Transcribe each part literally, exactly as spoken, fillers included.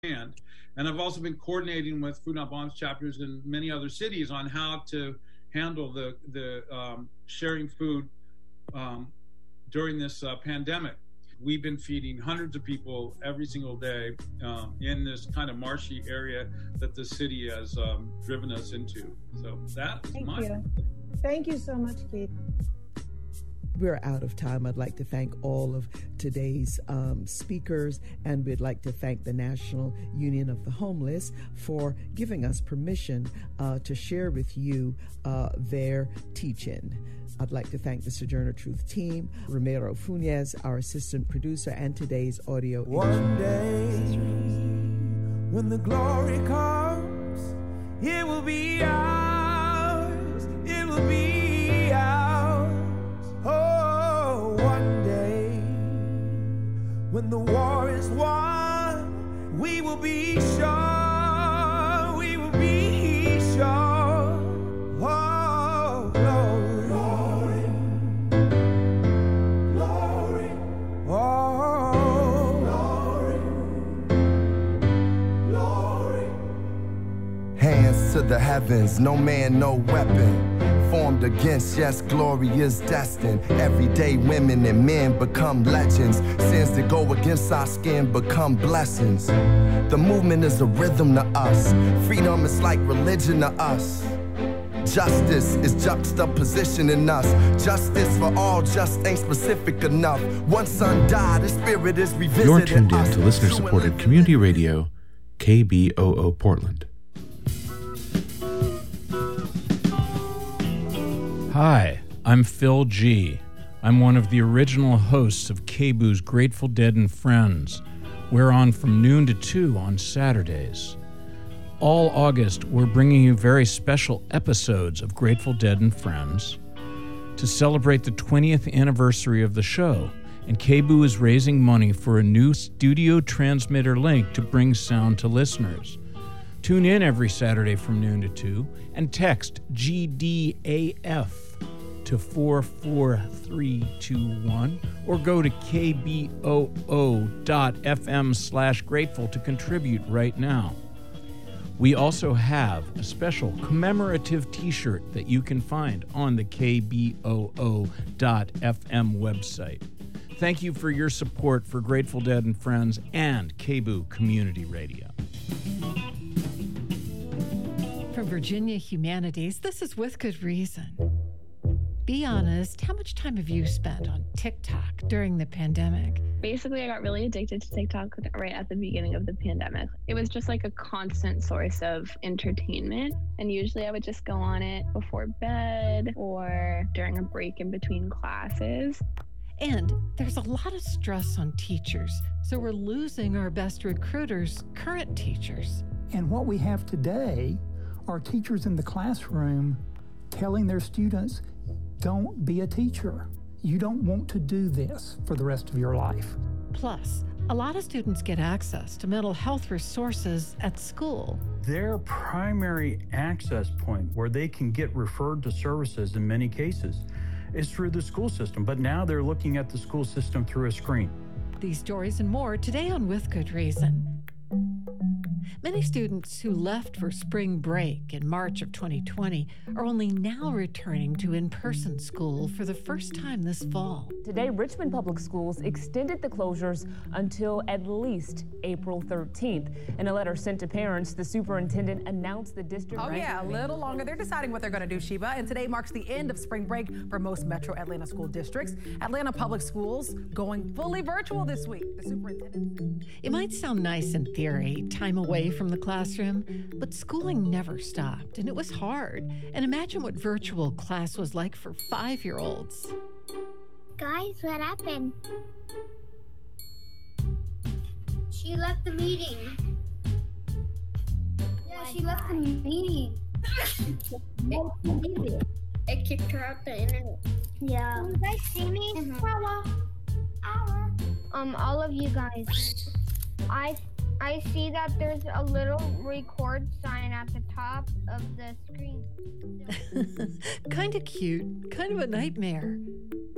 And I've also been coordinating with Food Not Bombs chapters in many other cities on how to handle the the um, sharing food um, during this uh, pandemic. We've been feeding hundreds of people every single day um, in this kind of marshy area that the city has um, driven us into. So that's Thank my. you. Thank you so much, Keith. We're out of time. I'd like to thank all of today's um, speakers, and we'd like to thank the National Union of the Homeless for giving us permission uh, to share with you uh, their teaching. I'd like to thank the Sojourner Truth team, Romero Funes, our assistant producer, and today's audio One engineer. day, when the glory comes, it will be ours. It will be ours. Oh, one day, when the war is won, we will be sure, we will be sure. Oh, glory, glory, glory. Oh, glory, glory. Hands to the heavens, no man, no weapon formed against, yes, glory is destined. Everyday women and men become legends. Sins that go against our skin become blessings. The movement is a rhythm to us. Freedom is like religion to us. Justice is juxtaposition in us. Justice for all just ain't specific enough. One son died, his spirit is revisited. You're tuned in to listener-supported community radio, K B O O Portland. Hi, I'm Phil G. I'm one of the original hosts of K B O O's Grateful Dead and Friends. We're on from noon to two on Saturdays. All August, we're bringing you very special episodes of Grateful Dead and Friends to celebrate the twentieth anniversary of the show, and K B O is raising money for a new studio transmitter link to bring sound to listeners. Tune in every Saturday from noon to two and text G D A F to four four three two one or go to K B O O dot F M slash grateful to contribute right now. We also have a special commemorative t-shirt that you can find on the K B O O dot F M website. Thank you for your support for Grateful Dead and Friends and K B O Community Radio. From Virginia Humanities, this is With Good Reason. Be honest, how much time have you spent on TikTok during the pandemic? Basically, I got really addicted to TikTok right at the beginning of the pandemic. It was just like a constant source of entertainment. And usually I would just go on it before bed or during a break in between classes. And there's a lot of stress on teachers, so we're losing our best recruiters, current teachers. And what we have today are teachers in the classroom telling their students, don't be a teacher. You don't want to do this for the rest of your life. Plus, a lot of students get access to mental health resources at school. Their primary access point where they can get referred to services in many cases is through the school system, but now they're looking at the school system through a screen. These stories and more today on With Good Reason. Many students who left for spring break in March of twenty twenty are only now returning to in-person school for the first time this fall. Today, Richmond Public Schools extended the closures until at least April thirteenth. In a letter sent to parents, the superintendent announced the district... Oh yeah, a little longer. They're deciding what they're going to do, Sheba, and today marks the end of spring break for most Metro Atlanta school districts. Atlanta Public Schools going fully virtual this week. The superintendent... It might sound nice in theory, time away from the classroom, but schooling never stopped, and it was hard. And imagine what virtual class was like for five-year-olds. Guys, what happened? She left the meeting. Yeah, she left the meeting. It kicked her out the internet. Yeah. You guys see me? Mm-hmm. Um, all of you guys. I I see that there's a little record sign at the top of the screen. Kind of cute, kind of a nightmare.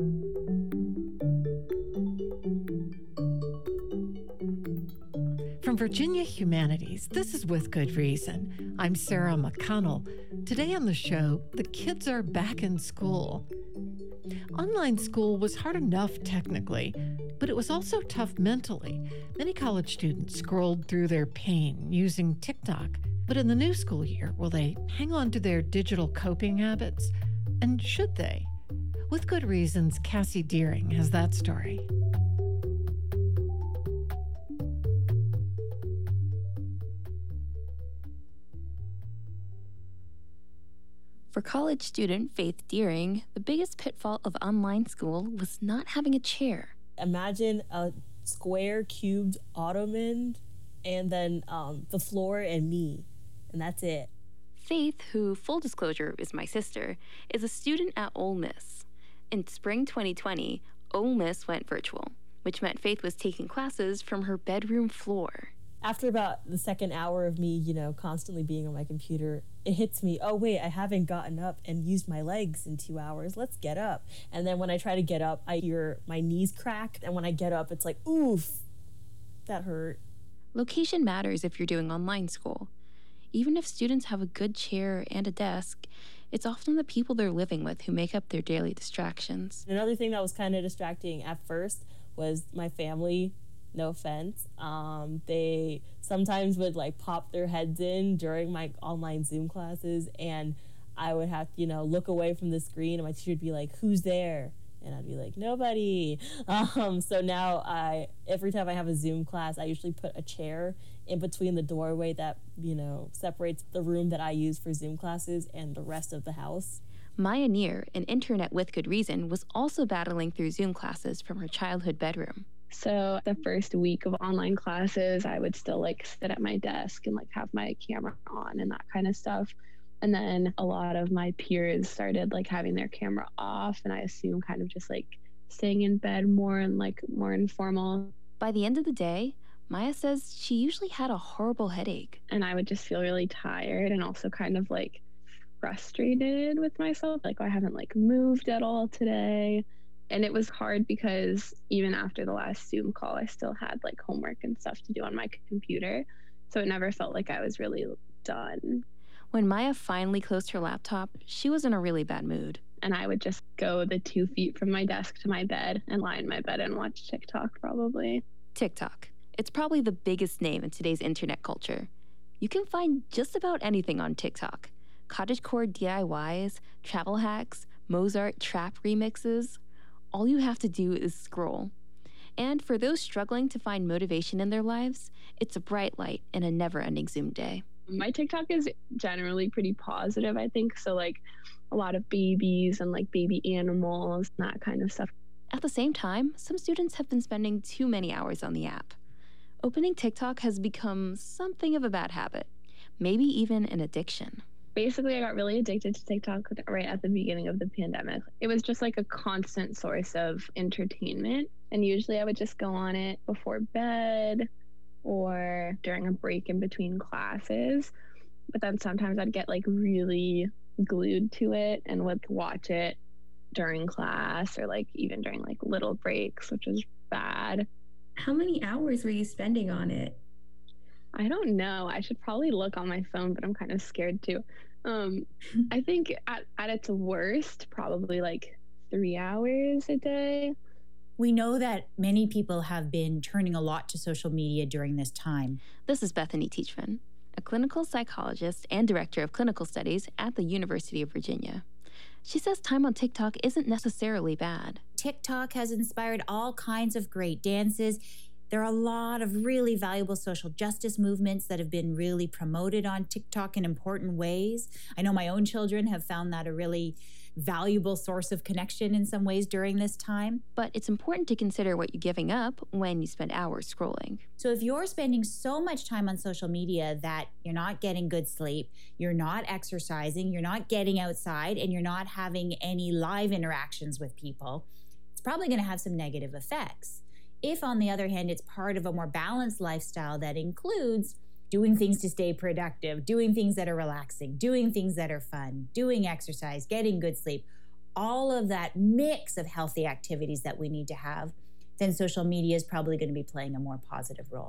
From From Virginia Humanities, this is With Good Reason. I'm Sarah McConnell. Today on the show, the kids are back in school. Online school was hard enough technically, but it was also tough mentally. Many college students scrolled through their pain using TikTok. But in the new school year, will they hang on to their digital coping habits? And should they? With Good Reason's Cassie Deering has that story. For college student Faith Deering, the biggest pitfall of online school was not having a chair. Imagine a square cubed ottoman and then um, the floor and me, and that's it. Faith, who, full disclosure, is my sister, is a student at Ole Miss. In spring twenty twenty, Ole Miss went virtual, which meant Faith was taking classes from her bedroom floor. After about the second hour of me, you know, constantly being on my computer, it hits me, oh, wait, I haven't gotten up and used my legs in two hours. Let's get up. And then when I try to get up, I hear my knees crack. And when I get up, it's like, oof, that hurt. Location matters if you're doing online school. Even if students have a good chair and a desk, it's often the people they're living with who make up their daily distractions. Another thing that was kind of distracting at first was my family. No offense. Um, they sometimes would like pop their heads in during my online Zoom classes, and I would have to, you know, look away from the screen, and my teacher would be like, "Who's there?" And I'd be like, "Nobody." Um, so now I, every time I have a Zoom class, I usually put a chair in between the doorway that, you know, separates the room that I use for Zoom classes and the rest of the house. Maya Neer, an intern at With Good Reason, was also battling through Zoom classes from her childhood bedroom. So the first week of online classes, I would still like sit at my desk and like have my camera on and that kind of stuff. And then a lot of my peers started like having their camera off, and I assume kind of just like staying in bed more and like more informal. By the end of the day, Maya says she usually had a horrible headache. And I would just feel really tired and also kind of like frustrated with myself. Like, oh, I haven't like moved at all today. And it was hard because even after the last Zoom call, I still had like homework and stuff to do on my computer. So it never felt like I was really done. When Maya finally closed her laptop, she was in a really bad mood. And I would just go the two feet from my desk to my bed and lie in my bed and watch TikTok probably. TikTok. It's probably the biggest name in today's internet culture. You can find just about anything on TikTok. Cottagecore D I Ys, travel hacks, Mozart trap remixes. All you have to do is scroll. And for those struggling to find motivation in their lives, it's a bright light in a never-ending Zoom day. My TikTok is generally pretty positive, I think. So like a lot of babies and like baby animals, that kind of stuff. At the same time, some students have been spending too many hours on the app. Opening TikTok has become something of a bad habit, maybe even an addiction. Basically, I got really addicted to TikTok right at the beginning of the pandemic. It was just like a constant source of entertainment. And usually I would just go on it before bed or during a break in between classes. But then sometimes I'd get like really glued to it and would watch it during class or like even during like little breaks, which was bad. How many hours were you spending on it? I don't know. I should probably look on my phone, but I'm kind of scared too. Um, I think at, at its worst, probably like three hours a day. We know that many people have been turning a lot to social media during this time. This is Bethany Teachman, a clinical psychologist and director of clinical studies at the University of Virginia. She says time on TikTok isn't necessarily bad. TikTok has inspired all kinds of great dances. There are a lot of really valuable social justice movements that have been really promoted on TikTok in important ways. I know my own children have found that a really valuable source of connection in some ways during this time. But it's important to consider what you're giving up when you spend hours scrolling. So if you're spending so much time on social media that you're not getting good sleep, you're not exercising, you're not getting outside, and you're not having any live interactions with people, it's probably going to have some negative effects. If, on the other hand, it's part of a more balanced lifestyle that includes doing things to stay productive, doing things that are relaxing, doing things that are fun, doing exercise, getting good sleep, all of that mix of healthy activities that we need to have, then social media is probably going to be playing a more positive role.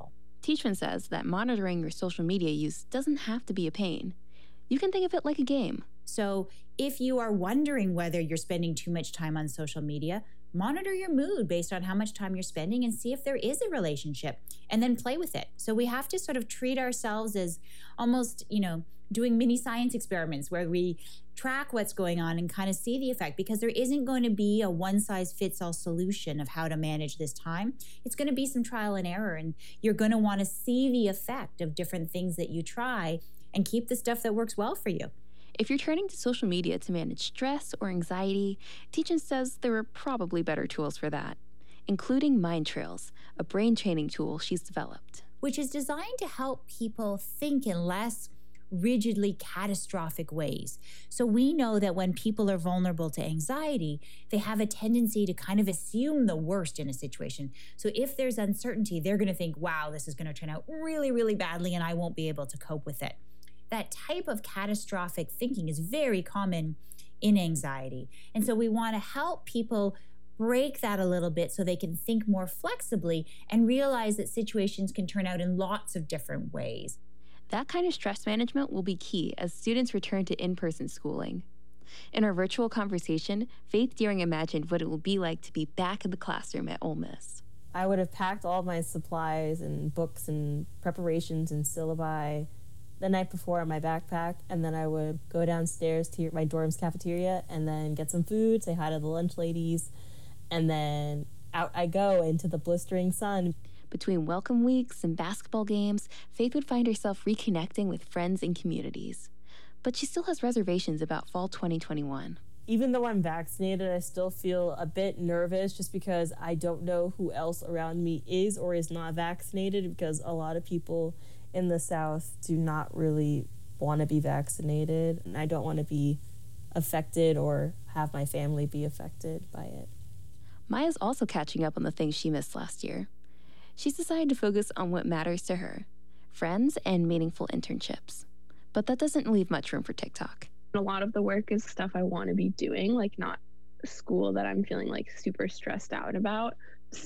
Teachman says that monitoring your social media use doesn't have to be a pain. You can think of it like a game. So if you are wondering whether you're spending too much time on social media, monitor your mood based on how much time you're spending and see if there is a relationship, and then play with it. So we have to sort of treat ourselves as almost, you know, doing mini science experiments where we track what's going on and kind of see the effect, because there isn't going to be a one-size-fits-all solution of how to manage this time. It's going to be some trial and error, and you're going to want to see the effect of different things that you try and keep the stuff that works well for you. If you're turning to social media to manage stress or anxiety, Teachin says there are probably better tools for that, including Mind Trails, a brain training tool she's developed. Which is designed to help people think in less rigidly catastrophic ways. So we know that when people are vulnerable to anxiety, they have a tendency to kind of assume the worst in a situation. So if there's uncertainty, they're going to think, wow, this is going to turn out really, really badly and I won't be able to cope with it. That type of catastrophic thinking is very common in anxiety. And so we want to help people break that a little bit so they can think more flexibly and realize that situations can turn out in lots of different ways. That kind of stress management will be key as students return to in-person schooling. In our virtual conversation, Faith Deering imagined what it will be like to be back in the classroom at Ole Miss. I would have packed all my supplies and books and preparations and syllabi the night before in my backpack, and then I would go downstairs to my dorm's cafeteria and then get some food, say hi to the lunch ladies, and then out I go into the blistering sun. Between welcome weeks and basketball games, Faith would find herself reconnecting with friends and communities. But she still has reservations about fall twenty twenty-one. Even though I'm vaccinated, I still feel a bit nervous just because I don't know who else around me is or is not vaccinated, because a lot of people in the South do not really want to be vaccinated, and I don't want to be affected or have my family be affected by it. Maya's also catching up on the things she missed last year. She's decided to focus on what matters to her, friends and meaningful internships. But that doesn't leave much room for TikTok. A lot of the work is stuff I want to be doing, like not school that I'm feeling like super stressed out about.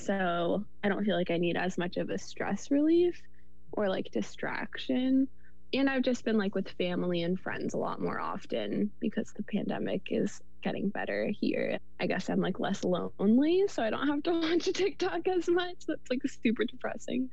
So I don't feel like I need as much of a stress relief or like distraction. And I've just been like with family and friends a lot more often because the pandemic is getting better here. I guess I'm like less lonely, so I don't have to watch TikTok as much. That's like super depressing.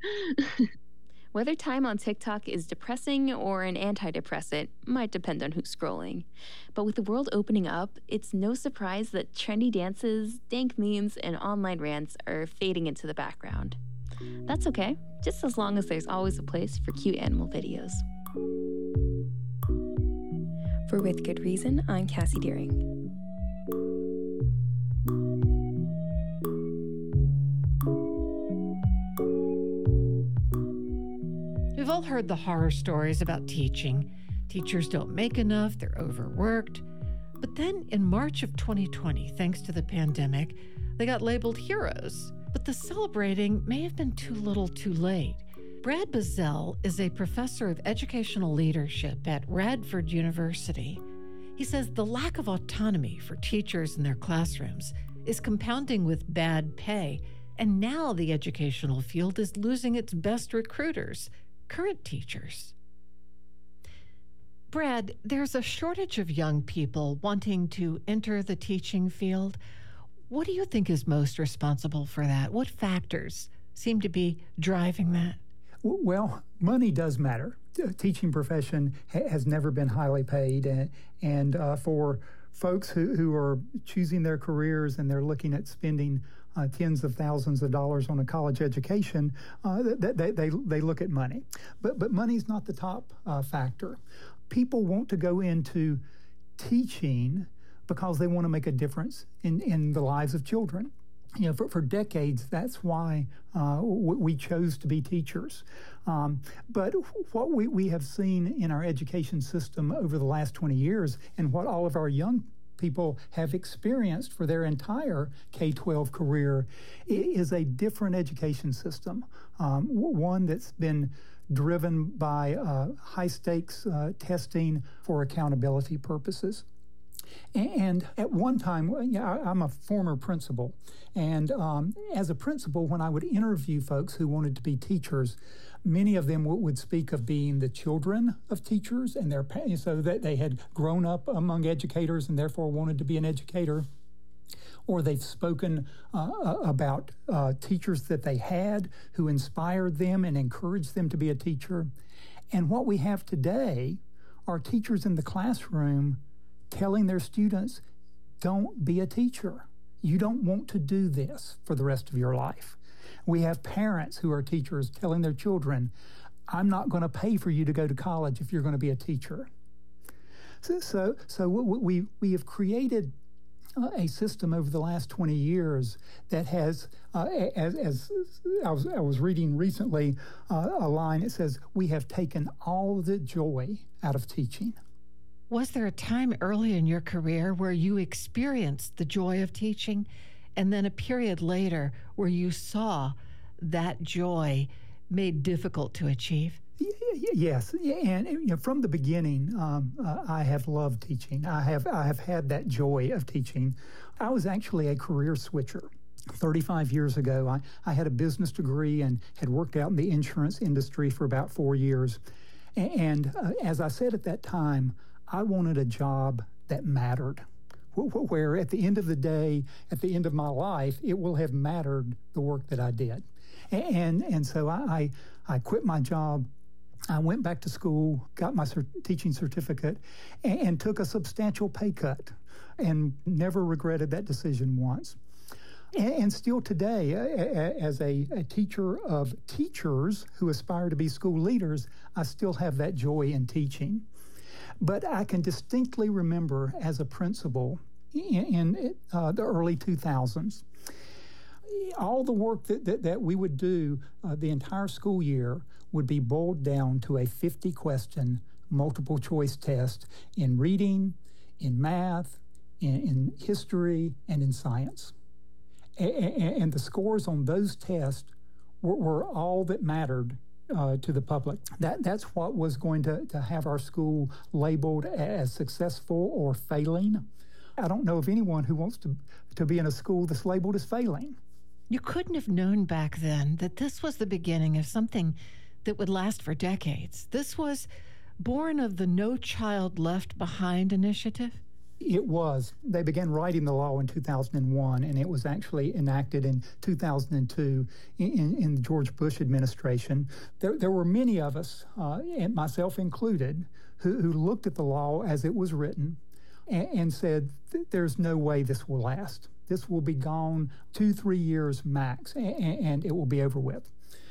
Whether time on TikTok is depressing or an antidepressant might depend on who's scrolling. But with the world opening up, it's no surprise that trendy dances, dank memes, and online rants are fading into the background. That's okay, just as long as there's always a place for cute animal videos. For With Good Reason, I'm Cassie Deering. We've all heard the horror stories about teaching. Teachers don't make enough, they're overworked. But then in March of twenty twenty, thanks to the pandemic, they got labeled heroes. But the celebrating may have been too little too late. Brad Bazell is a professor of educational leadership at Radford University. He says the lack of autonomy for teachers in their classrooms is compounding with bad pay, and now the educational field is losing its best recruiters, current teachers. Brad, there's a shortage of young people wanting to enter the teaching field. What do you think is most responsible for that? What factors seem to be driving that? Well, money does matter. The teaching profession ha- has never been highly paid, and, and uh, for folks who, who are choosing their careers and they're looking at spending uh, tens of thousands of dollars on a college education, uh, they, they, they look at money. But, but money's not the top uh, factor. People want to go into teaching because they want to make a difference in, in the lives of children. You know, for, for decades, that's why uh, we chose to be teachers. Um, but what we, we have seen in our education system over the last twenty years, and what all of our young people have experienced for their entire K twelve career, is a different education system, um, one that's been driven by uh, high-stakes uh, testing for accountability purposes. And at one time, yeah, I'm a former principal. And um, as a principal, when I would interview folks who wanted to be teachers, many of them w- would speak of being the children of teachers, and their so that they had grown up among educators and therefore wanted to be an educator. Or they've spoken uh, about uh, teachers that they had who inspired them and encouraged them to be a teacher. And what we have today are teachers in the classroom telling their students, don't be a teacher. You don't want to do this for the rest of your life. We have parents who are teachers telling their children, I'm not going to pay for you to go to college if you're going to be a teacher. So, so, so we, we have created a system over the last twenty years that has, uh, as, as I, was, I was reading recently, uh, a line that says, we have taken all the joy out of teaching. Was there a time early in your career where you experienced the joy of teaching, and then a period later where you saw that joy made difficult to achieve? Yes, and you know, from the beginning, um, uh, I have loved teaching. I have I have had that joy of teaching. I was actually a career switcher. thirty-five years ago, I, I had a business degree and had worked out in the insurance industry for about four years. And uh, as I said at that time, I wanted a job that mattered, where at the end of the day, at the end of my life, it will have mattered the work that I did. And and so I, I quit my job. I went back to school, got my cert- teaching certificate, and, and took a substantial pay cut, and never regretted that decision once. And, and still today, a, a, as a, a teacher of teachers who aspire to be school leaders, I still have that joy in teaching. But I can distinctly remember as a principal in, in uh, the early two thousands, all the work that, that, that we would do uh, the entire school year would be boiled down to a fifty question multiple choice test in reading, in math, in, in history, and in science. A- a- and the scores on those tests were, were all that mattered Uh, to the public. That that's what was going to, to have our school labeled as successful or failing. I don't know of anyone who wants to, to be in a school that's labeled as failing. You couldn't have known back then that this was the beginning of something that would last for decades. This was born of the No Child Left Behind initiative? It was. They began writing the law in two thousand one, and it was actually enacted in two thousand two in, in the George Bush administration. There, there were many of us, uh, and myself included, who, who looked at the law as it was written and, and said, there's no way this will last. This will be gone two, three years max, and, and it will be over with.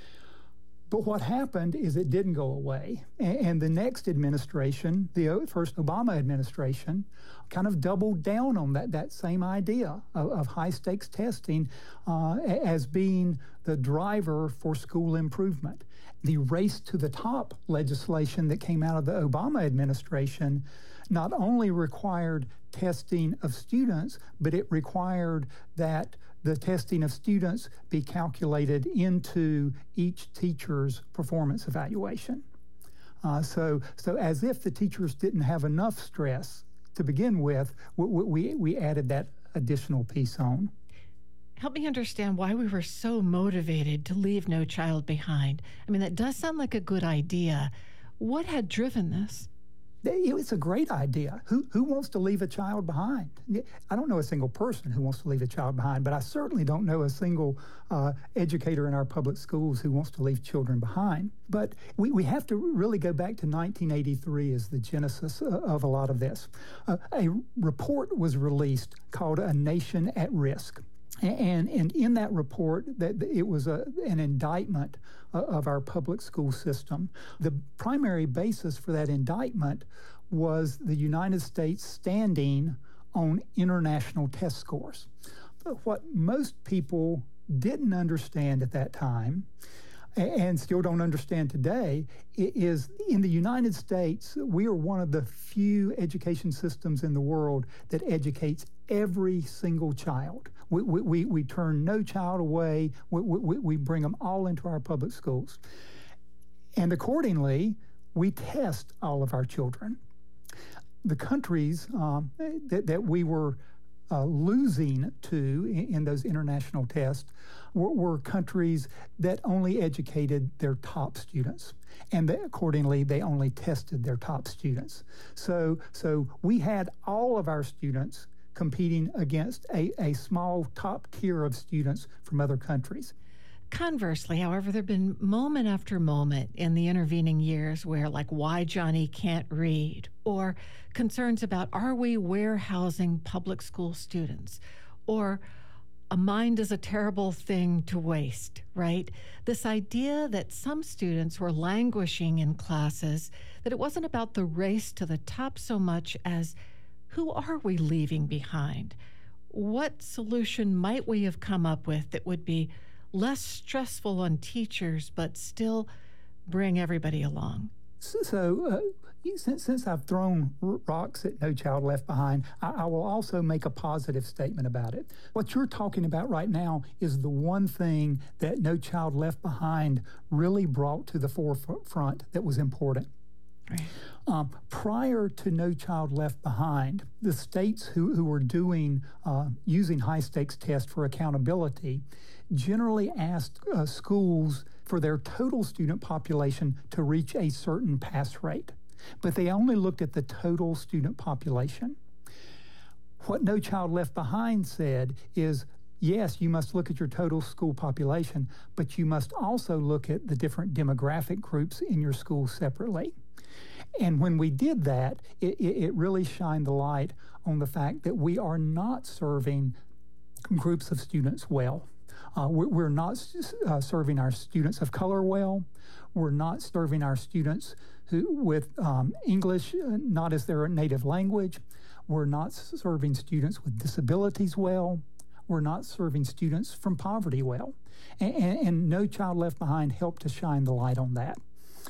But what happened is it didn't go away. And the next administration, the first Obama administration, kind of doubled down on that, that same idea of, of high-stakes testing uh, as being the driver for school improvement. The race to the top legislation that came out of the Obama administration not only required testing of students, but it required that the testing of students be calculated into each teacher's performance evaluation. Uh, so, so as if the teachers didn't have enough stress to begin with, we, we, we added that additional piece on. Help me understand why we were so motivated to leave no child behind. I mean, that does sound like a good idea. What had driven this? It's a great idea. Who who wants to leave a child behind? I don't know a single person who wants to leave a child behind, but I certainly don't know a single uh, educator in our public schools who wants to leave children behind. But we, we have to really go back to nineteen eighty-three as the genesis of a lot of this. Uh, a report was released called A Nation at Risk. And, and in that report, that it was a, an indictment of our public school system. The primary basis for that indictment was the United States standing on international test scores. But what most people didn't understand at that time, and still don't understand today, is in the United States, we are one of the few education systems in the world that educates every single child. We, we, we turn no child away. We, we, we bring them all into our public schools. And accordingly, we test all of our children. the countries um, that, that we were uh, losing to in, in those international tests were, were countries that only educated their top students. And they, accordingly, they only tested their top students. So, so we had all of our students competing against a, a small top tier of students from other countries. Conversely, however, there have been moment after moment in the intervening years where, like, why Johnny can't read, or concerns about are we warehousing public school students, or a mind is a terrible thing to waste, right? This idea that some students were languishing in classes, that it wasn't about the race to the top so much as who are we leaving behind? What solution might we have come up with that would be less stressful on teachers, but still bring everybody along? So, so uh, since, since I've thrown rocks at No Child Left Behind, I, I will also make a positive statement about it. What you're talking about right now is the one thing that No Child Left Behind really brought to the forefront that was important. Right. Um, prior to No Child Left Behind, the states who, who were doing, uh, using high-stakes tests for accountability generally asked uh, schools for their total student population to reach a certain pass rate. But they only looked at the total student population. What No Child Left Behind said is, yes, you must look at your total school population, but you must also look at the different demographic groups in your school separately. And when we did that, it, it really shined the light on the fact that we are not serving groups of students well. Uh, we're, we're not uh, serving our students of color well. We're not serving our students who with um, English uh, not as their native language. We're not serving students with disabilities well. We're not serving students from poverty well. And, and, and No Child Left Behind helped to shine the light on that.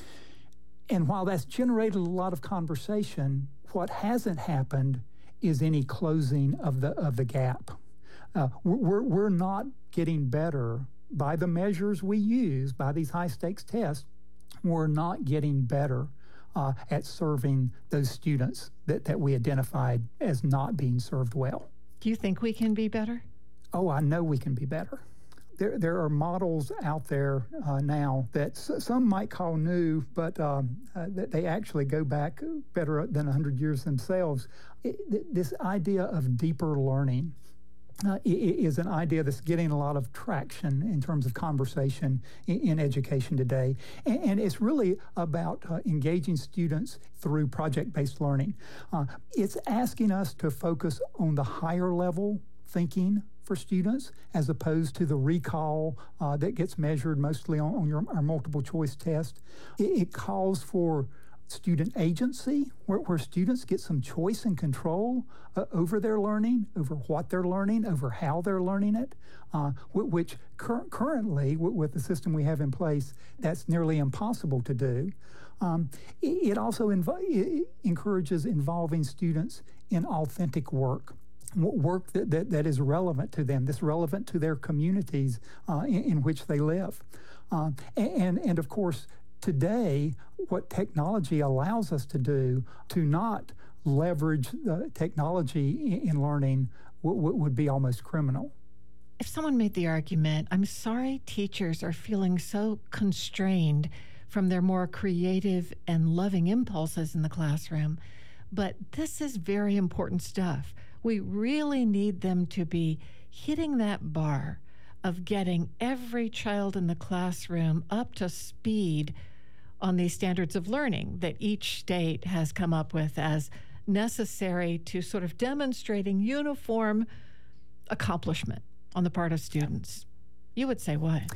And while that's generated a lot of conversation, what hasn't happened is any closing of the of the gap. Uh, we're, we're not getting better by the measures we use, by these high-stakes tests. We're not getting better uh, at serving those students that, that we identified as not being served well. Do you think we can be better? Oh, I know we can be better. There, there are models out there uh, now that s- some might call new, but um, uh, that they actually go back better than one hundred years themselves. It, th- this idea of deeper learning uh, is an idea that's getting a lot of traction in terms of conversation in, in education today. And, and it's really about uh, engaging students through project-based learning. Uh, it's asking us to focus on the higher level thinking for students, as opposed to the recall uh, that gets measured mostly on, on your, our multiple choice test. It, it calls for student agency, where, where students get some choice and control uh, over their learning, over what they're learning, over how they're learning it, uh, which cur- currently, w- with the system we have in place, that's nearly impossible to do. Um, it, it also inv- it encourages involving students in authentic work. Work that, that, that is relevant to them, that's relevant to their communities uh, in, in which they live. Uh, and, and of course, today, what technology allows us to do to not leverage the technology in, in learning w- w- would be almost criminal. If someone made the argument, I'm sorry teachers are feeling so constrained from their more creative and loving impulses in the classroom, but this is very important stuff. We really need them to be hitting that bar of getting every child in the classroom up to speed on these standards of learning that each state has come up with as necessary to sort of demonstrating uniform accomplishment on the part of students. You would say what?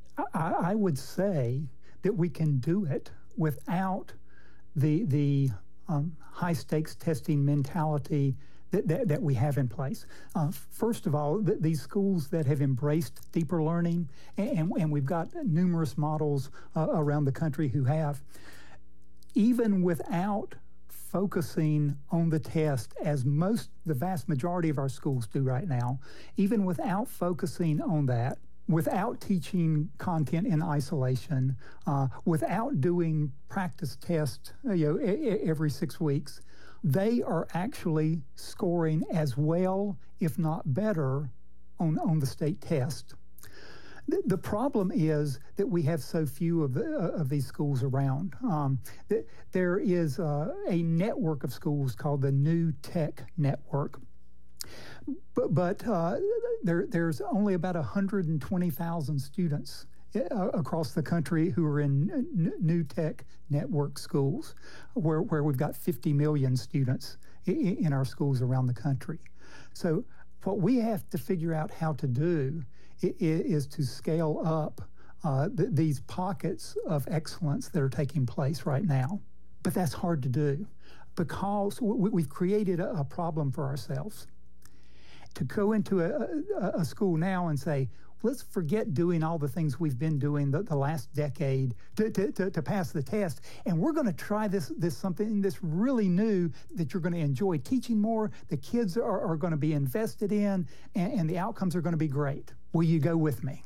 I, I would say that we can do it without the, the um, high-stakes testing mentality That, that, that we have in place. Uh, first of all, th- these schools that have embraced deeper learning, and, and we've got numerous models uh, around the country who have, even without focusing on the test as most, the vast majority of our schools do right now, even without focusing on that, without teaching content in isolation, uh, without doing practice tests, you know, every six weeks, they are actually scoring as well, if not better, on, on the state test. The, the problem is that we have so few of, the, uh, of these schools around. Um, th- there is uh, a network of schools called the New Tech Network. But, but uh, there, there's only about one hundred twenty thousand students uh, across the country who are in n- New Tech Network schools, where, where we've got fifty million students in, in our schools around the country. So what we have to figure out how to do is, is to scale up uh, th- these pockets of excellence that are taking place right now. But that's hard to do because we, we've created a, a problem for ourselves. To go into a, a, a school now and say, let's forget doing all the things we've been doing the, the last decade to, to, to, to pass the test, and we're going to try this this something this really new that you're going to enjoy teaching more, the kids are, are going to be invested in, and, and the outcomes are going to be great. Will you go with me?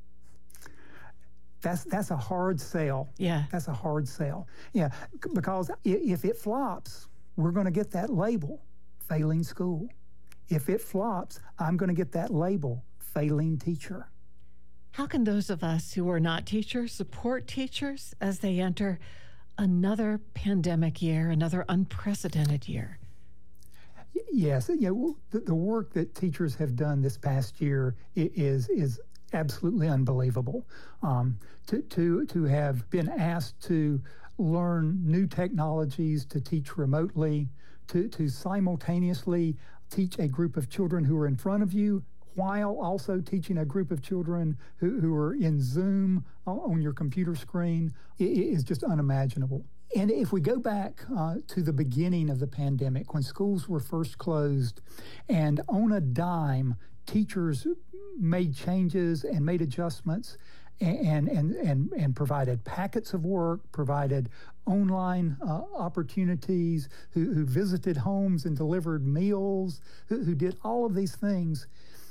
That's that's a hard sell. Yeah. That's a hard sell. Yeah, because if it flops, we're going to get that label, failing school. If it flops, I'm going to get that label, failing teacher. How can those of us who are not teachers support teachers as they enter another pandemic year, another unprecedented year? Yes, you know, the, the work that teachers have done this past year is is absolutely unbelievable. Um, to to to have been asked to learn new technologies, to teach remotely, to to simultaneously teach a group of children who are in front of you, while also teaching a group of children who, who are in Zoom on your computer screen, it is just unimaginable. And if we go back uh, to the beginning of the pandemic, when schools were first closed, and on a dime, teachers made changes and made adjustments and and and, and provided packets of work, provided online uh, opportunities, who, who visited homes and delivered meals, who, who did all of these things.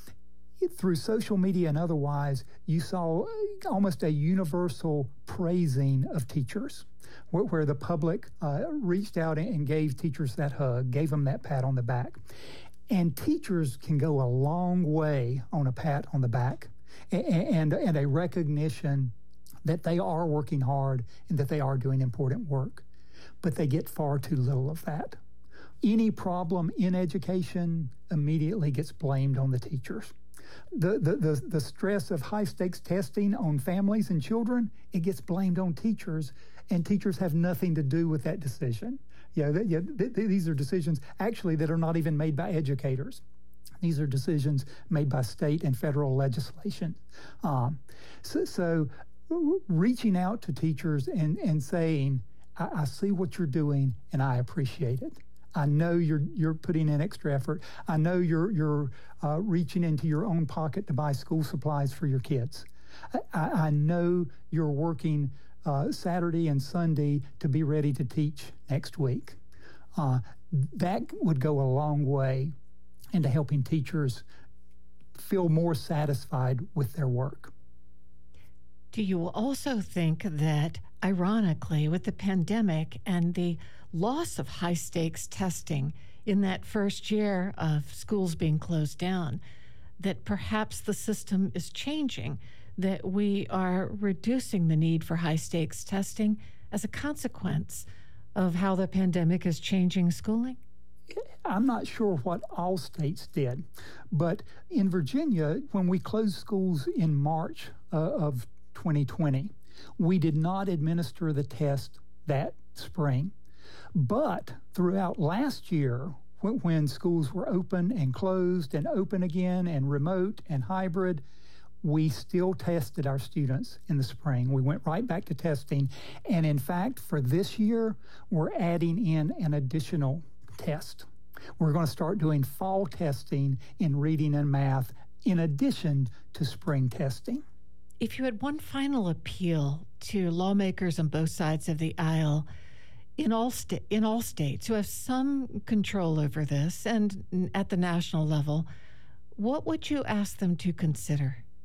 Through social media and otherwise, you saw almost a universal praising of teachers, where, where the public uh, reached out and gave teachers that hug, gave them that pat on the back. And teachers can go a long way on a pat on the back and, and, and a recognition that they are working hard and that they are doing important work. But they get far too little of that. Any problem in education immediately gets blamed on the teachers. The, the, the, the stress of high-stakes testing on families and children, it gets blamed on teachers, and teachers have nothing to do with that decision. Yeah, th- yeah th- th- these are decisions actually that are not even made by educators. These are decisions made by state and federal legislation. Um, so, so reaching out to teachers and, and saying, I, I see what you're doing and I appreciate it. I know you're you're putting in extra effort. I know you're you're uh, reaching into your own pocket to buy school supplies for your kids. I, I know you're working uh, Saturday and Sunday to be ready to teach next week. Uh, that would go a long way into helping teachers feel more satisfied with their work. Do you also think that, ironically, with the pandemic and the loss of high-stakes testing in that first year of schools being closed down, that perhaps the system is changing, that we are reducing the need for high-stakes testing as a consequence of how the pandemic is changing schooling? I'm not sure what all states did, but in Virginia, when we closed schools in March uh, of twenty twenty, we did not administer the test that spring. But throughout last year, when, when schools were open and closed and open again and remote and hybrid, we still tested our students in the spring. We went right back to testing. And in fact, for this year, we're adding in an additional test. We're going to start doing fall testing in reading and math in addition to spring testing. If you had one final appeal to lawmakers on both sides of the aisle in all sta- in all states who have some control over this and at the national level, what would you ask them to consider?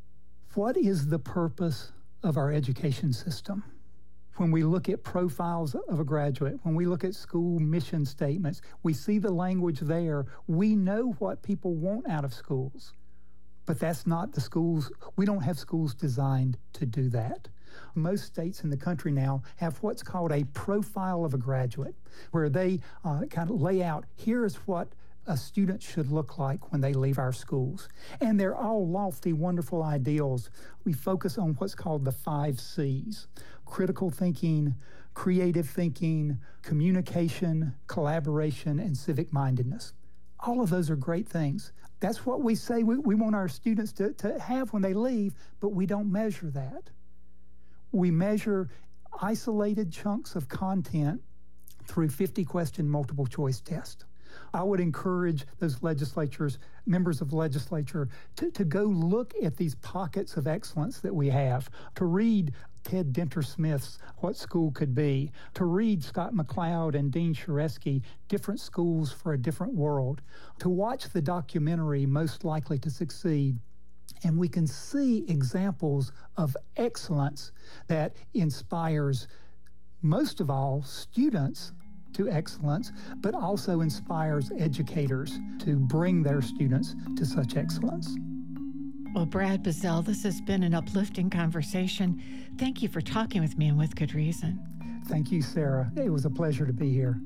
What is the purpose of our education system? When we look at profiles of a graduate, when we look at school mission statements, we see the language there. We know what people want out of schools, but that's not the schools. We don't have schools designed to do that. Most states in the country now have what's called a profile of a graduate, where they uh, kind of lay out, here's what a student should look like when they leave our schools. And they're all lofty, wonderful ideals. We focus on what's called the five C's: critical thinking, creative thinking, communication, collaboration, and civic mindedness. All of those are great things. That's what we say we, we want our students to, to have when they leave, but we don't measure that. We measure isolated chunks of content through fifty question multiple choice tests. I would encourage those legislatures, members of the legislature, to, to go look at these pockets of excellence that we have, to read Ted Dinter-Smith's What School Could Be, to read Scott McCloud and Dean Sharesky, Different Schools for a Different World, to watch the documentary Most Likely to Succeed. And we can see examples of excellence that inspires, most of all, students to excellence, but also inspires educators to bring their students to such excellence. Well, Brad Bazell, this has been an uplifting conversation. Thank you for talking with me and with good reason. Thank you, Sarah. It was a pleasure to be here.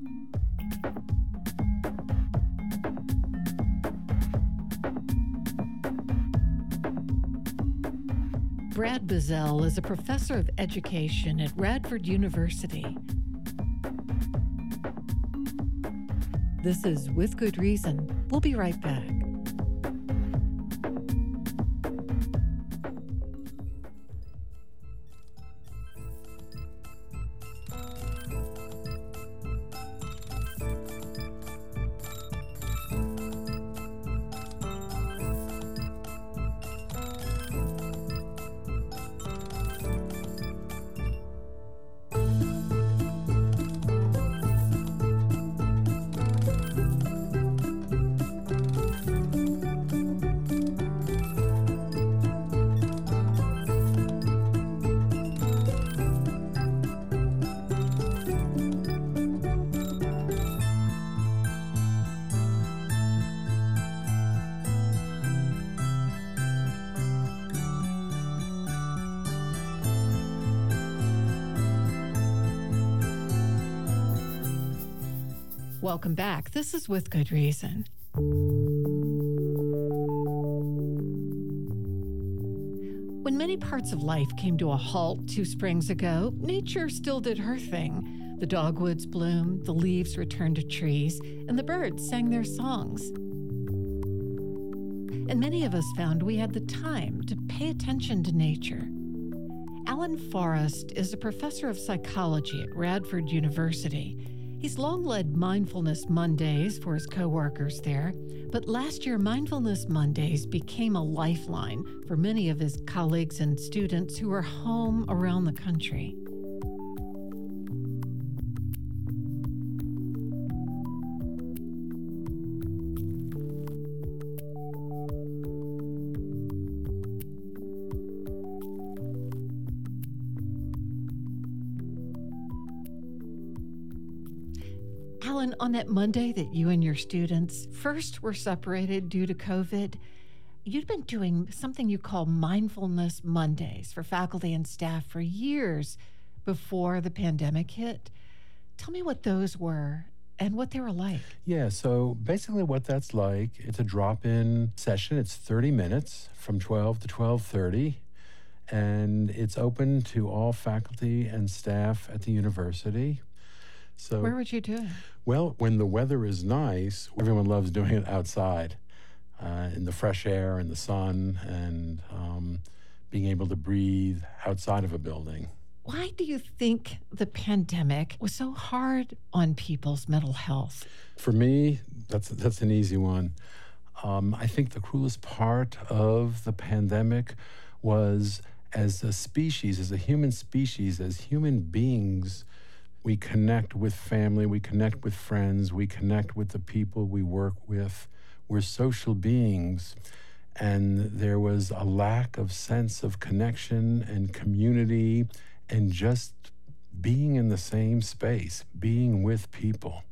Brad Bazell is a professor of education at Radford University. This is With Good Reason. We'll be right back. Welcome back. This is With Good Reason. When many parts of life came to a halt two springs ago, nature still did her thing. The dogwoods bloomed, the leaves returned to trees, and the birds sang their songs. And many of us found we had the time to pay attention to nature. Alan Forrest is a professor of psychology at Radford University. He's long led Mindfulness Mondays for his coworkers there, but last year Mindfulness Mondays became a lifeline for many of his colleagues and students who are home around the country. Alan, on that Monday that you and your students first were separated due to COVID, you'd been doing something you call Mindfulness Mondays for faculty and staff for years before the pandemic hit. Tell me what those were and what they were like. Yeah, so basically what that's like, it's a drop-in session. It's thirty minutes from twelve to twelve thirty, and it's open to all faculty and staff at the university. So, where would you do it? Well, when the weather is nice, everyone loves doing it outside, uh, in the fresh air and the sun, and um, being able to breathe outside of a building. Why do you think the pandemic was so hard on people's mental health? For me, that's that's an easy one. Um, I think the cruelest part of the pandemic was, as a species, as a human species, as human beings, we connect with family, we connect with friends, we connect with the people we work with. We're social beings. And there was a lack of sense of connection and community and just being in the same space, being with people.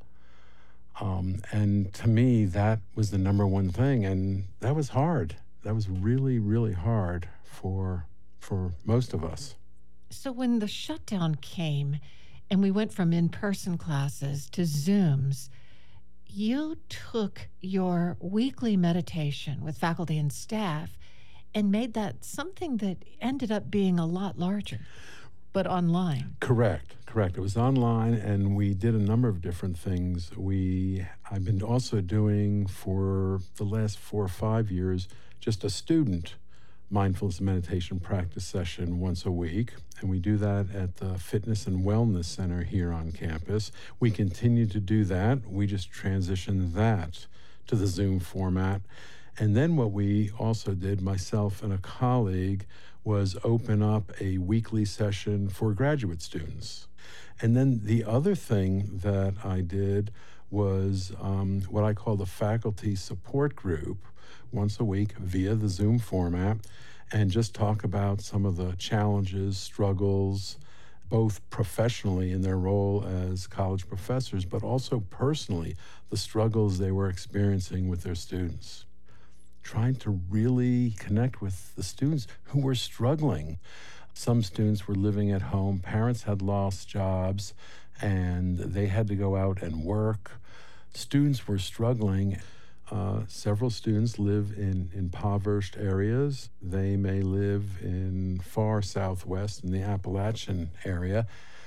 Um, and to me, that was the number one thing. And that was hard. That was really, really hard for, for most of us. So when the shutdown came and we went from in-person classes to Zooms, you took your weekly meditation with faculty and staff and made that something that ended up being a lot larger, but online. Correct, correct. It was online, and we did a number of different things. We, I've been also doing for the last four or five years just a student mindfulness meditation practice session once a week, and we do that at the Fitness and Wellness Center here on campus. We continue to do that. We just transitioned that to the Zoom format. And then what we also did, myself and a colleague, was open up a weekly session for graduate students. And then the other thing that I did was um, what I call the faculty support group, once a week via the Zoom format, and just talk about some of the challenges, struggles, both professionally in their role as college professors, but also personally, the struggles they were experiencing with their students. Trying to really connect with the students who were struggling. Some students were living at home, parents had lost jobs, and they had to go out and work. Students were struggling. Uh, several students live in impoverished areas. They may live in far southwest in the Appalachian area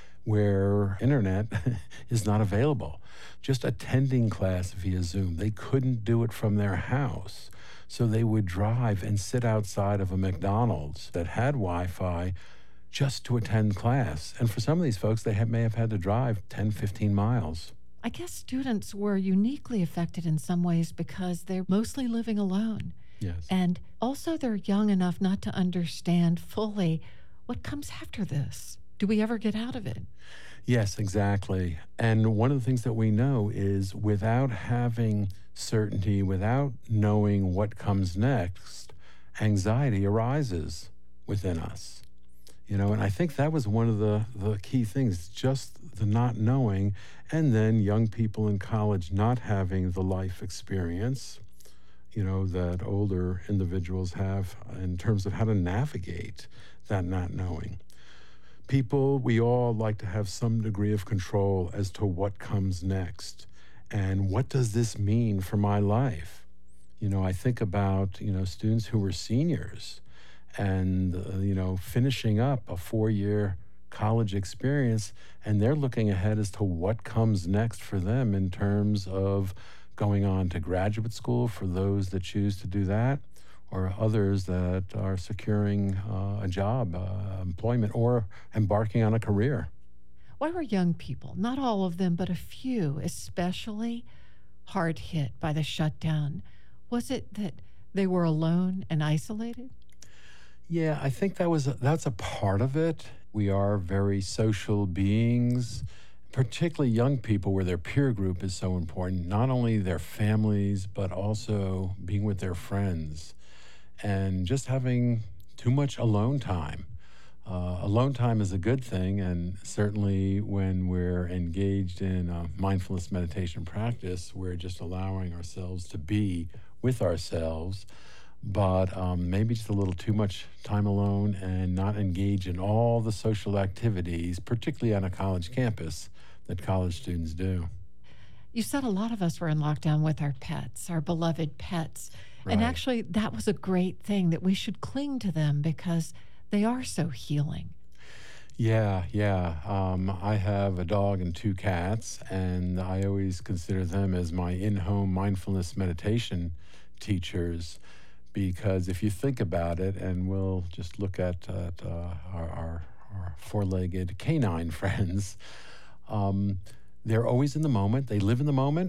where internet is not available. Just attending class via Zoom, they couldn't do it from their house. So they would drive and sit outside of a McDonald's that had Wi-Fi just to attend class. And for some of these folks, they have, may have had to drive ten, fifteen miles. I guess students were uniquely affected in some ways because they're mostly living alone. Yes. And also they're young enough not to understand fully what comes after this. Do we ever get out of it? Yes, exactly. And one of the things that we know is without having certainty, without knowing what comes next, anxiety arises within us. You know, and I think that was one of the, the key things, just the not knowing, and then young people in college not having the life experience, you know, that older individuals have in terms of how to navigate that not knowing. People, we all like to have some degree of control as to what comes next. And what does this mean for my life? You know, I think about, you know, students who were seniors and, uh, you know, finishing up a four-year college experience, and they're looking ahead as to what comes next for them in terms of going on to graduate school for those that choose to do that, or others that are securing uh, a job, uh, employment, or embarking on a career. Why were young people, not all of them, but a few, especially hard hit by the shutdown? Was it that they were alone and isolated? Yeah, I think that was a, that's a part of it. We are very social beings, particularly young people where their peer group is so important, not only their families, but also being with their friends and just having too much alone time. Uh, alone time is a good thing, and certainly when we're engaged in a mindfulness meditation practice, we're just allowing ourselves to be with ourselves, but um, maybe just a little too much time alone and not engage in all the social activities, particularly on a college campus, that college students do. You said a lot of us were in lockdown with our pets, our beloved pets. Right. And actually, that was a great thing, that we should cling to them because they are so healing. Yeah, yeah. Um, I have a dog and two cats, and I always consider them as my in-home mindfulness meditation teachers, because if you think about it, and we'll just look at, at uh, our, our, our four-legged canine friends, um, they're always in the moment. They live in the moment.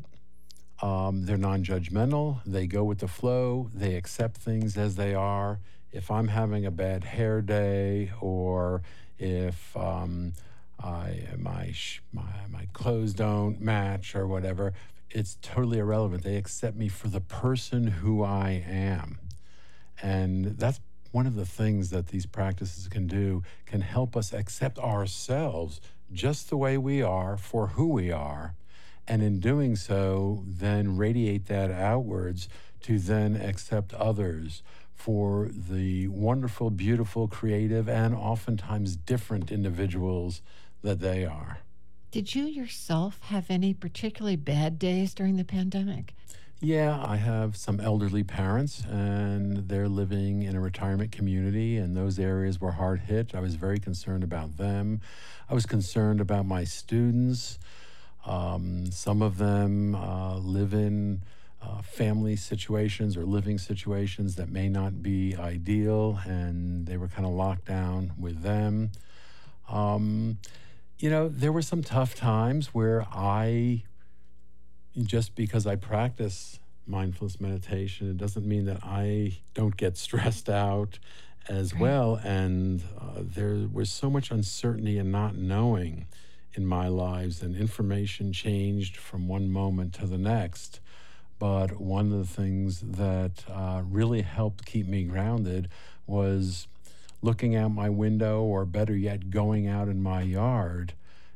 Um, they're non-judgmental. They go with the flow. They accept things as they are. If I'm having a bad hair day, or if um, I, my, sh- my my clothes don't match or whatever, it's totally irrelevant. They accept me for the person who I am. And that's one of the things that these practices can do, can help us accept ourselves just the way we are for who we are. And in doing so, then radiate that outwards to then accept others for the wonderful, beautiful, creative, and oftentimes different individuals that they are. Did you yourself have any particularly bad days during the pandemic? Yeah, I have some elderly parents, and they're living in a retirement community, and those areas were hard hit. I was very concerned about them. I was concerned about my students. Um, some of them uh, live in uh, family situations or living situations that may not be ideal, and they were kind of locked down with them. Um, you know, there were some tough times where I, just because I practice mindfulness meditation, it doesn't mean that I don't get stressed out as right. well. And uh, there was so much uncertainty and not knowing in my lives, and information changed from one moment to the next. But one of the things that uh, really helped keep me grounded was looking out my window, or better yet, going out in my yard.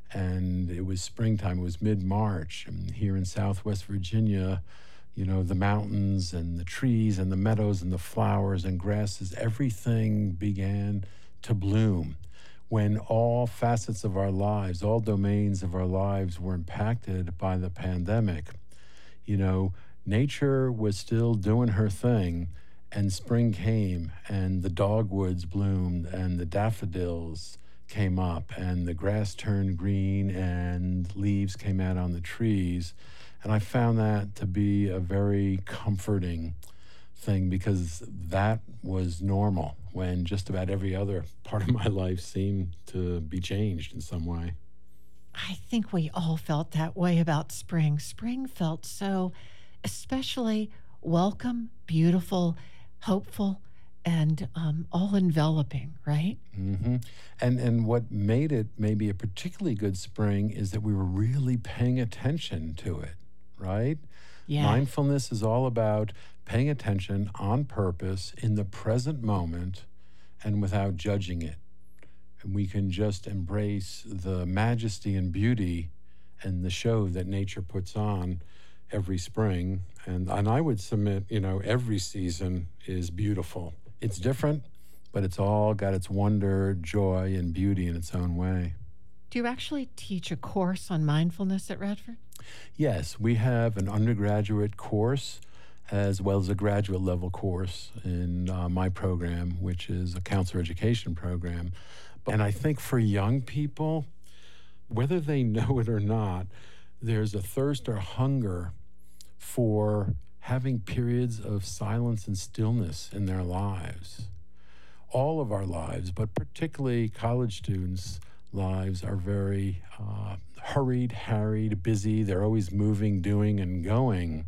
And it was springtime, it was mid-March, and here in Southwest Virginia, you know, the mountains and the trees and the meadows and the flowers and grasses, everything began to bloom. When all facets of our lives, all domains of our lives were impacted by the pandemic, you know, nature was still doing her thing, and spring came, and the dogwoods bloomed, and the daffodils came up, and the grass turned green, and leaves came out on the trees. And I found that to be a very comforting thing, because that was normal when just about every other part of my life seemed to be changed in some way. I think we all felt that way about spring. Spring felt so especially welcome, beautiful, hopeful, and um, all enveloping, right? Mm-hmm. And and what made it maybe a particularly good spring is that we were really paying attention to it, right? Yeah. Mindfulness is all about paying attention on purpose in the present moment and without judging it. And we can just embrace the majesty and beauty and the show that nature puts on every spring. And, and I would submit, you know, every season is beautiful. It's different, but it's all got its wonder, joy, and beauty in its own way. Do you actually teach a course on mindfulness at Radford? Yes, we have an undergraduate course as well as a graduate level course in uh, my program, which is a counselor education program. And I think for young people, whether they know it or not, there's a thirst or hunger for having periods of silence and stillness in their lives. All of our lives, but particularly college students' lives, are very uh, hurried, harried, busy. They're always moving, doing, and going.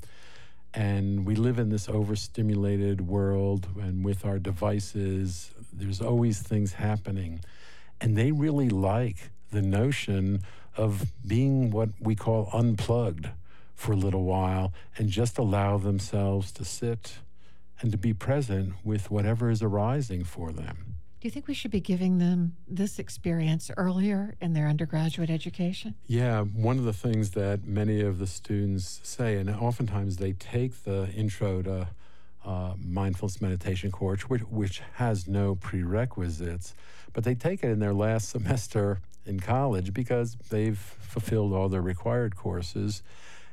And we live in this overstimulated world, and with our devices, there's always things happening. And they really like the notion of being what we call unplugged for a little while and just allow themselves to sit and to be present with whatever is arising for them. Do you think we should be giving them this experience earlier in their undergraduate education? Yeah, one of the things that many of the students say, and oftentimes they take the intro to uh, mindfulness meditation course, which, which has no prerequisites, but they take it in their last semester in college because they've fulfilled all their required courses.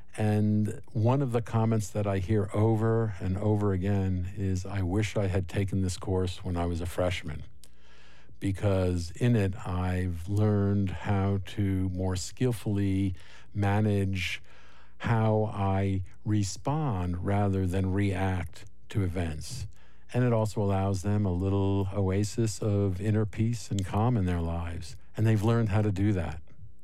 And one of the comments that I hear over and over again is, I wish I had taken this course when I was a freshman, because in it I've learned how to more skillfully manage how I respond rather than react to events. And it also allows them a little oasis of inner peace and calm in their lives. And they've learned how to do that.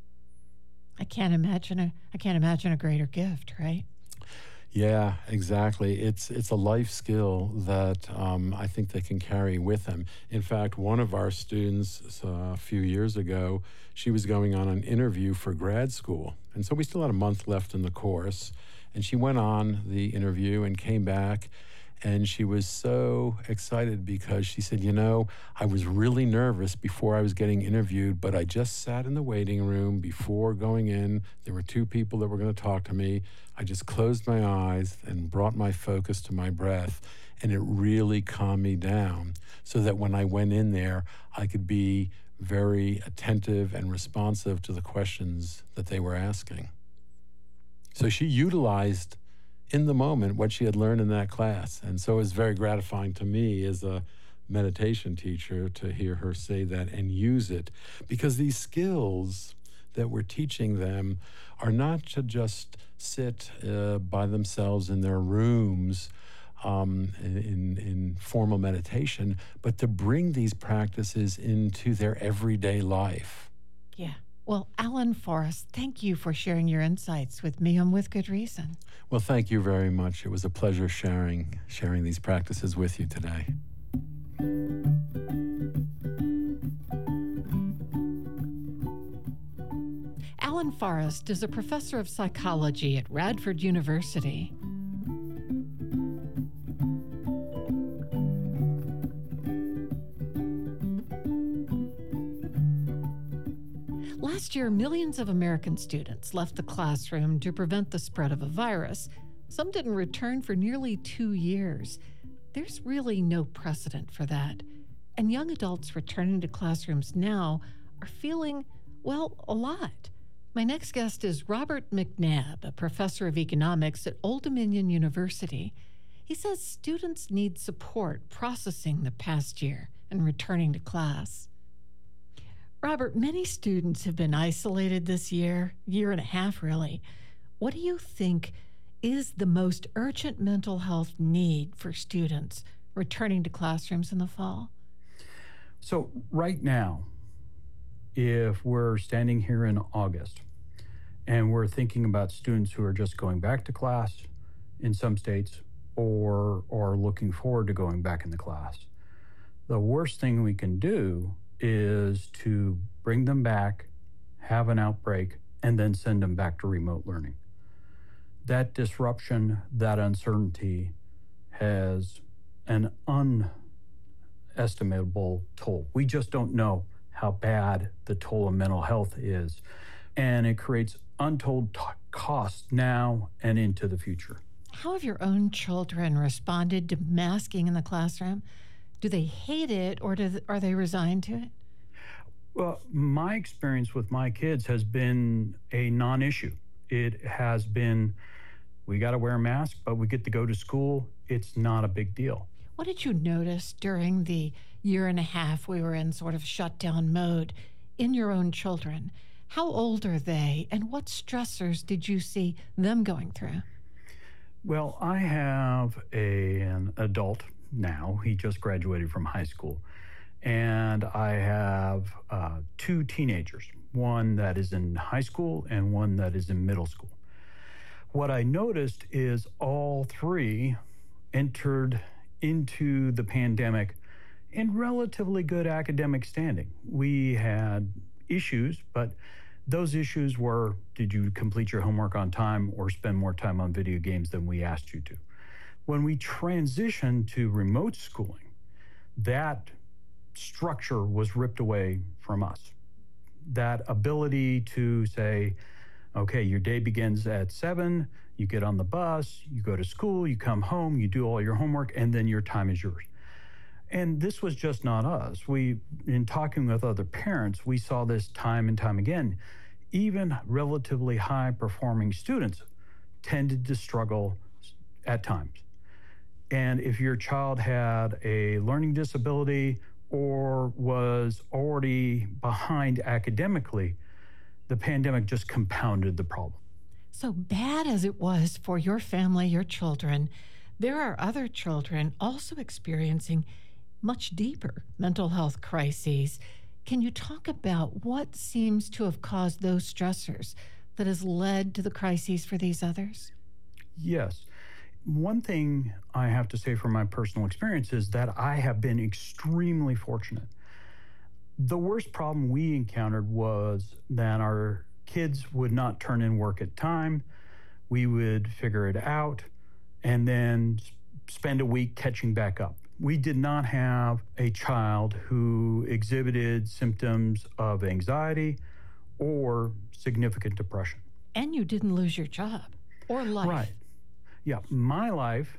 I can't imagine a I can't imagine a greater gift, right? Yeah, exactly. It's it's a life skill that um, I think they can carry with them. In fact, one of our students uh, a few years ago, she was going on an interview for grad school. And so we still had a month left in the course. And she went on the interview and came back. And she was so excited because she said, you know, I was really nervous before I was getting interviewed, but I just sat in the waiting room before going in. There were two people that were going to talk to me. I just closed my eyes and brought my focus to my breath, and it really calmed me down so that when I went in there, I could be very attentive and responsive to the questions that they were asking. So she utilized in the moment what she had learned in that class. And so it was very gratifying to me as a meditation teacher to hear her say that and use it, because these skills that we're teaching them are not to just sit uh, by themselves in their rooms um, in, in formal meditation, but to bring these practices into their everyday life. Yeah. Well, Alan Forrest, thank you for sharing your insights with me on With Good Reason. Well, thank you very much. It was a pleasure sharing sharing these practices with you today. Alan Forrest is a professor of psychology at Radford University. Last year, millions of American students left the classroom to prevent the spread of a virus. Some didn't return for nearly two years. There's really no precedent for that. And young adults returning to classrooms now are feeling, well, a lot. My next guest is Robert McNabb, a professor of economics at Old Dominion University. He says students need support processing the past year and returning to class. Robert, many students have been isolated this year, year and a half really. What do you think is the most urgent mental health need for students returning to classrooms in the fall? So right now, if we're standing here in August and we're thinking about students who are just going back to class in some states or, or looking forward to going back into class, the worst thing we can do is to bring them back, have an outbreak, and then send them back to remote learning. That disruption, that uncertainty has an unestimable toll. We just don't know how bad the toll of mental health is, and it creates untold t- costs now and into the future. How have your own children responded to masking in the classroom? Do they hate it, or do th- are they resigned to it? Well, my experience with my kids has been a non-issue. It has been, we got to wear a mask, but we get to go to school. It's not a big deal. What did you notice during the year and a half we were in sort of shutdown mode in your own children? How old are they, and what stressors did you see them going through? Well, I have a, an adult now. He just graduated from high school. And I have uh, two teenagers, one that is in high school and one that is in middle school. What I noticed is all three entered into the pandemic in relatively good academic standing. We had issues, but those issues were, did you complete your homework on time or spend more time on video games than we asked you to? When we transitioned to remote schooling, that structure was ripped away from us. That ability to say, okay, your day begins at seven, you get on the bus, you go to school, you come home, you do all your homework, and then your time is yours. And this was just not us. We, in talking with other parents, we saw this time and time again. Even relatively high-performing students tended to struggle at times. And if your child had a learning disability or was already behind academically, the pandemic just compounded the problem. So bad as it was for your family, your children, there are other children also experiencing much deeper mental health crises. Can you talk about what seems to have caused those stressors that has led to the crises for these others? Yes. One thing I have to say from my personal experience is that I have been extremely fortunate. The worst problem we encountered was that our kids would not turn in work at time. We would figure it out and then spend a week catching back up. We did not have a child who exhibited symptoms of anxiety or significant depression. And you didn't lose your job or life. Right. Yeah, my life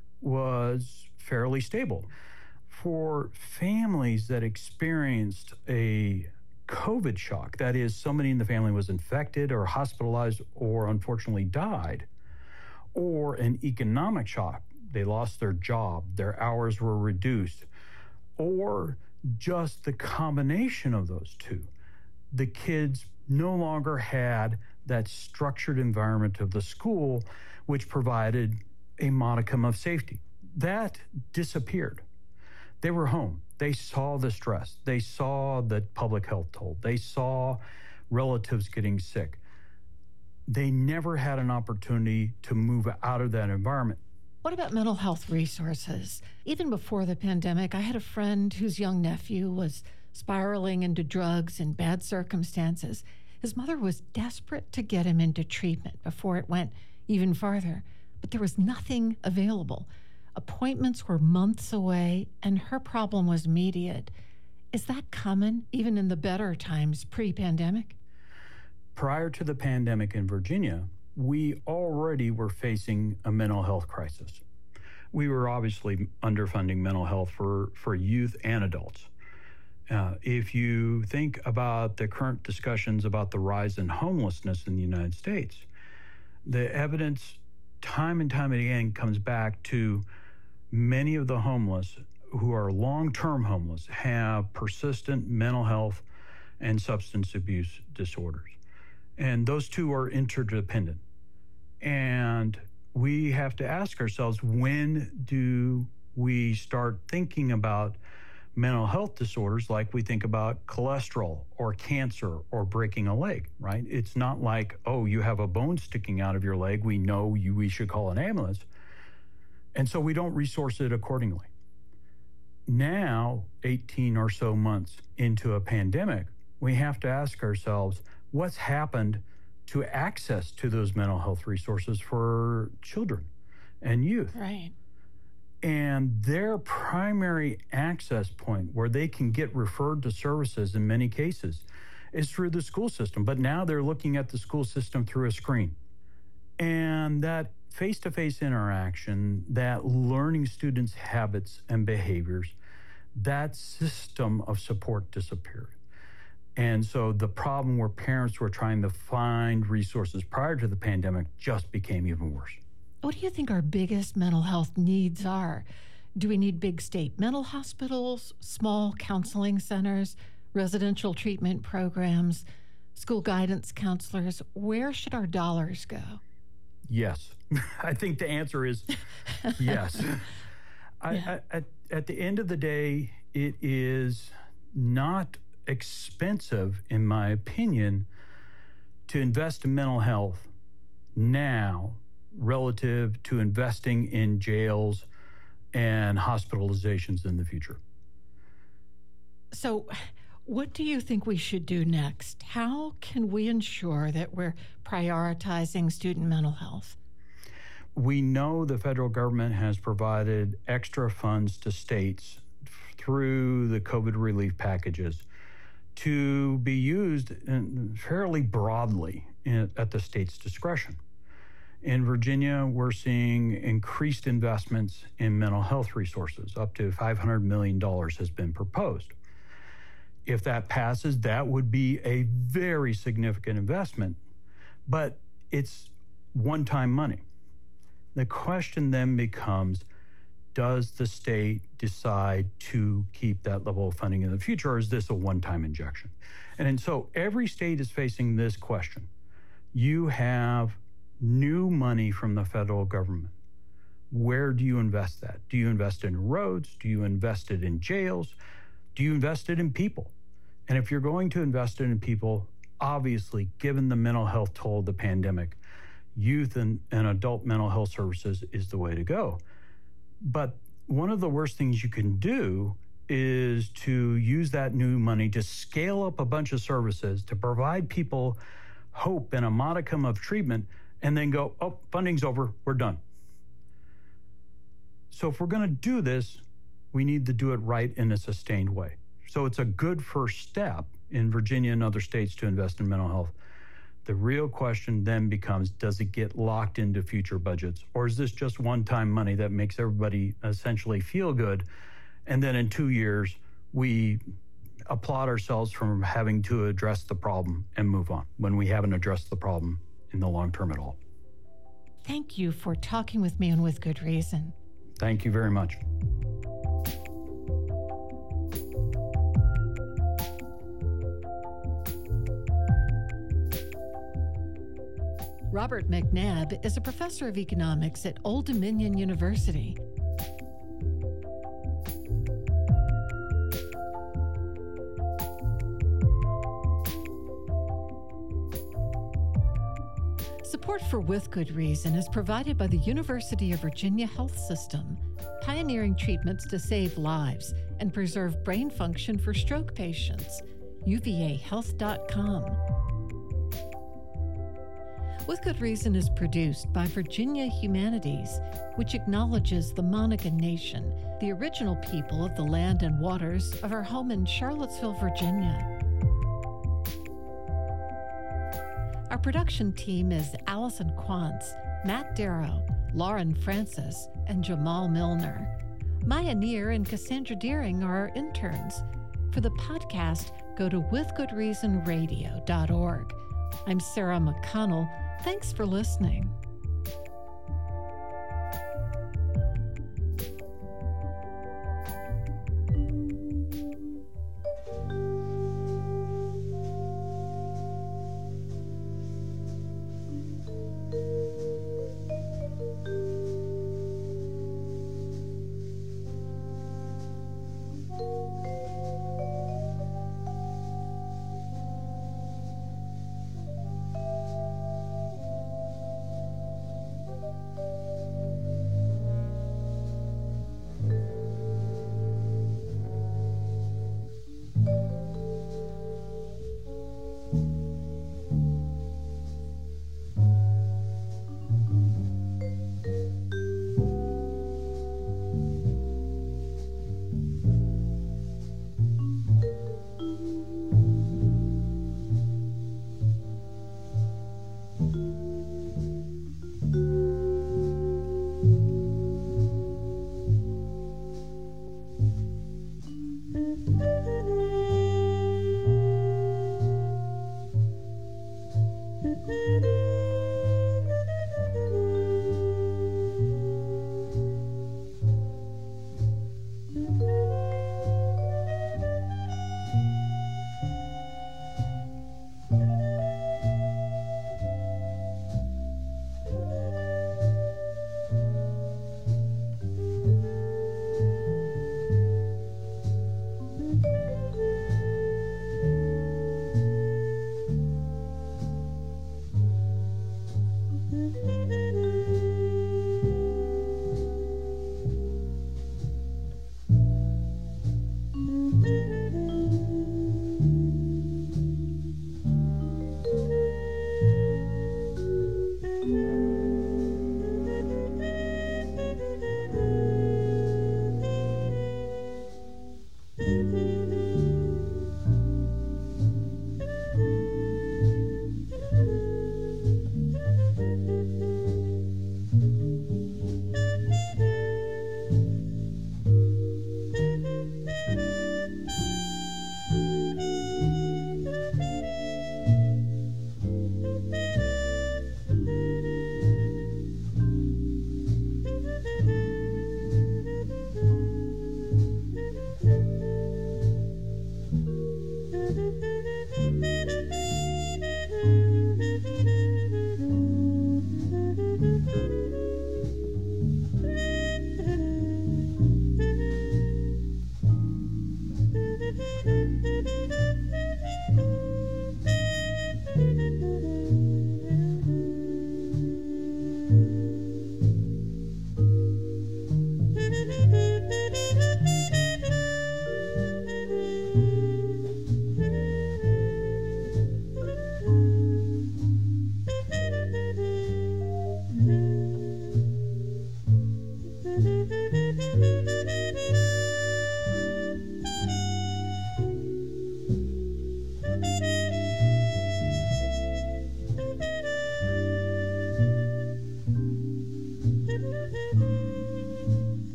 was fairly stable. For families that experienced a COVID shock, that is, somebody in the family was infected or hospitalized or unfortunately died, or an economic shock, they lost their job, their hours were reduced, or just the combination of those two, the kids no longer had that structured environment of the school, which provided a modicum of safety. That disappeared. They were home. They saw the stress. They saw the public health toll. They saw relatives getting sick. They never had an opportunity to move out of that environment. What about mental health resources? Even before the pandemic, I had a friend whose young nephew was spiraling into drugs in bad circumstances. His mother was desperate to get him into treatment before it went even farther, but there was nothing available. Appointments were months away, and her problem was immediate. Is that common, even in the better times pre-pandemic? Prior to the pandemic in Virginia, we already were facing a mental health crisis. We were obviously underfunding mental health for, for youth and adults. Uh, if you think about the current discussions about the rise in homelessness in the United States, the evidence time and time again comes back to many of the homeless who are long-term homeless have persistent mental health and substance abuse disorders. And those two are interdependent. And we have to ask ourselves, when do we start thinking about mental health disorders like we think about cholesterol or cancer or breaking a leg, right? It's not like, oh, you have a bone sticking out of your leg, we know you, we should call an ambulance. And so we don't resource it accordingly. Now, eighteen or so months into a pandemic, we have to ask ourselves, what's happened to access to those mental health resources for children and youth? Right. And their primary access point where they can get referred to services in many cases is through the school system. But now they're looking at the school system through a screen. And that face-to-face interaction, that learning students' habits and behaviors, that system of support disappeared. And so the problem where parents were trying to find resources prior to the pandemic just became even worse. What do you think our biggest mental health needs are? Do we need big state mental hospitals, small counseling centers, residential treatment programs, school guidance counselors? Where should our dollars go? Yes. I think the answer is yes. Yeah. I, I, at, at the end of the day, it is not expensive, in my opinion, to invest in mental health now relative to investing in jails and hospitalizations in the future. So what do you think we should do next? How can we ensure that we're prioritizing student mental health? We know the federal government has provided extra funds to states through the COVID relief packages to be used fairly broadly in, at the state's discretion. In Virginia, we're seeing increased investments in mental health resources. Up to five hundred million dollars has been proposed. If that passes, that would be a very significant investment, but it's one-time money. The question then becomes, does the state decide to keep that level of funding in the future, or is this a one-time injection? And, and so every state is facing this question. You have new money from the federal government. Where do you invest that? Do you invest it in roads? Do you invest it in jails? Do you invest it in people? And if you're going to invest it in people, obviously, given the mental health toll of the pandemic, youth and, and adult mental health services is the way to go. But one of the worst things you can do is to use that new money to scale up a bunch of services to provide people hope and a modicum of treatment, and then go, oh, funding's over, we're done. So if we're going to do this, we need to do it right in a sustained way. So it's a good first step in Virginia and other states to invest in mental health. The real question then becomes, does it get locked into future budgets? Or is this just one-time money that makes everybody essentially feel good? And then in two years, we applaud ourselves from having to address the problem and move on when we haven't addressed the problem in the long term at all. Thank you for talking with me and With Good Reason. Thank you very much. Robert McNabb is a professor of economics at Old Dominion University. Support for With Good Reason is provided by the University of Virginia Health System, pioneering treatments to save lives and preserve brain function for stroke patients. U V A health dot com. With Good Reason is produced by Virginia Humanities, which acknowledges the Monacan Nation, the original people of the land and waters of our home in Charlottesville, Virginia. Our production team is Allison Quantz, Matt Darrow, Lauren Francis, and Jamal Milner. Maya Neer and Cassandra Deering are our interns. For the podcast, go to with good reason radio dot org. I'm Sarah McConnell. Thanks for listening.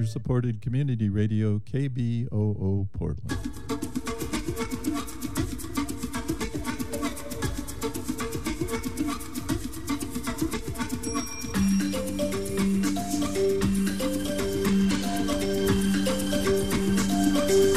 listener-supported community radio, K B O O Portland.